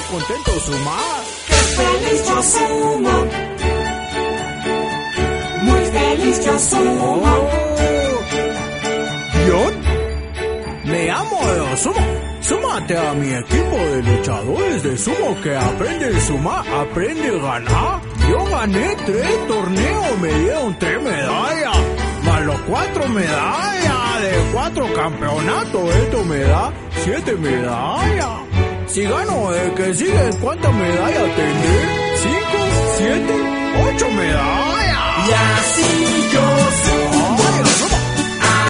contento sumar. ¡Qué feliz yo sumo! Muy feliz yo sumo. John, me llamo Sumo. Súmate a mi equipo de luchadores de sumo que aprende a sumar, aprende a ganar. Yo gané 3 torneos, me dieron 3 medallas, más los 4 medallas de 4 campeonatos. Esto me da 7 medallas. Si gano el que sigue, ¿cuántas medallas tendré? 5, 7, 8 medallas. Y así yo sumo.